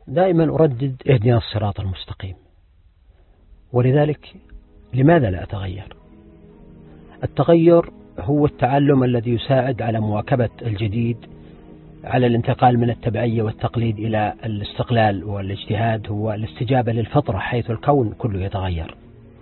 دائما أردد اهدنا الصراط المستقيم، ولذلك لماذا لا أتغير؟ التغير هو التعلم الذي يساعد على مواكبة الجديد، على الانتقال من التبعية والتقليد إلى الاستقلال والاجتهاد، هو الاستجابة للفطرة حيث الكون كله يتغير.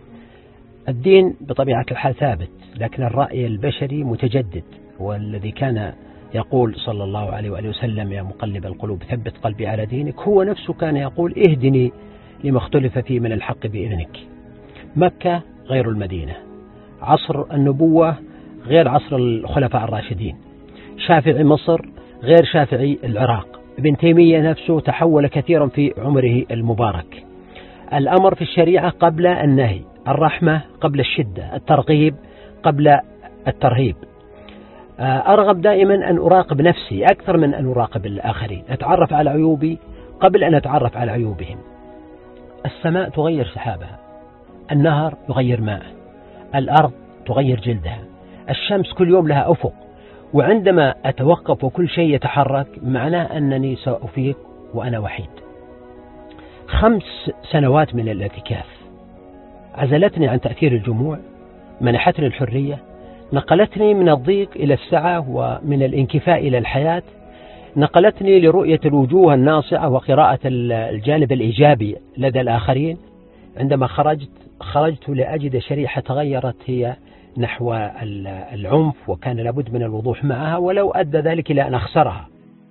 الدين بطبيعة الحال ثابت، لكن الرأي البشري متجدد، والذي كان يقول صلى الله عليه وآله وسلم يا مقلب القلوب ثبت قلبي على دينك، هو نفسه كان يقول اهدني لما اختلف فيه من الحق بإذنك. مكة غير المدينة، عصر النبوة غير عصر الخلفاء الراشدين، شافعي مصر غير شافعي العراق، ابن تيمية نفسه تحول كثيرا في عمره المبارك. الأمر في الشريعة قبل النهي، الرحمة قبل الشدة، الترغيب قبل الترهيب. أرغب دائما أن أراقب نفسي أكثر من أن أراقب الآخرين، أتعرف على عيوبي قبل أن أتعرف على عيوبهم. السماء تغير سحابها، النهر يغير ماءه، الأرض تغير جلدها، الشمس كل يوم لها أفق، وعندما أتوقف وكل شيء يتحرك معناه أنني سأفيق وأنا وحيد. 5 سنوات من الاعتكاف عزلتني عن تأثير الجموع، منحتني الحرية، نقلتني من الضيق إلى السعة ومن الانكفاء إلى الحياة، نقلتني لرؤية الوجوه الناصعة وقراءة الجانب الإيجابي لدى الآخرين. عندما خرجت لأجد شريحة تغيرت هي نحو العنف، وكان لابد من الوضوح معها ولو أدى ذلك إلى أن أخسرها.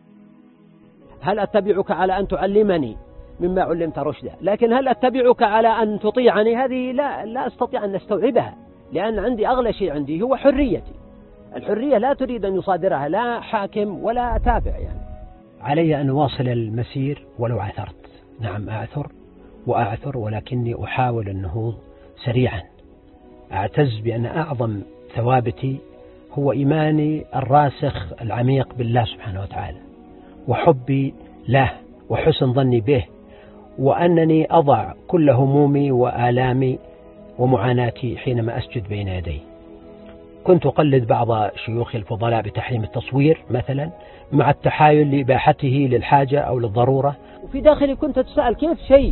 هل أتبعك على أن تعلمني مما علمت رشدا، لكن هل أتبعك على أن تطيعني؟ هذه لا أستطيع أن نستوعبها، لأن عندي أغلى شيء عندي هو حريتي. الحرية لا تريد أن يصادرها لا حاكم ولا تابع. علي أن أواصل المسير ولو عثرت. نعم أعثر وأعثر، ولكني أحاول النهوض سريعا. أعتز بأن أعظم ثوابتي هو إيماني الراسخ العميق بالله سبحانه وتعالى، وحبي له، وحسن ظني به، وأنني أضع كل همومي وآلامي ومعاناتي حينما أسجد بين يديه. كنت أقلد بعض شيوخ الفضلاء بتحريم التصوير مثلا، مع التحايل لإباحته للحاجة أو للضرورة، وفي داخلي كنت أتساءل كيف شيء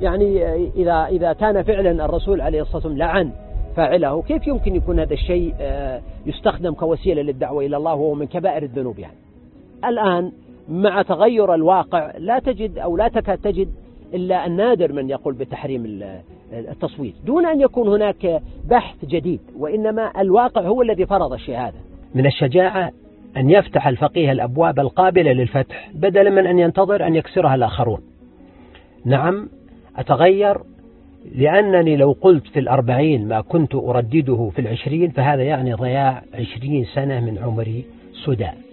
إذا كان فعلا الرسول عليه الصلاة والسلام لعن فاعله، كيف يمكن يكون هذا الشيء يستخدم كوسيلة للدعوة إلى الله وهو من كبائر الذنوب؟ الآن مع تغير الواقع لا تجد أو لا تكاد تجد إلا النادر من يقول بتحريم التصوير دون أن يكون هناك بحث جديد، وإنما الواقع هو الذي فرض الشيء هذا. من الشجاعة أن يفتح الفقيه الأبواب القابلة للفتح بدلا من أن ينتظر أن يكسرها الآخرون. نعم أتغير، لأنني لو قلت في 40 ما كنت أردده في 20 فهذا يعني ضياع 20 سنة من عمري سدى.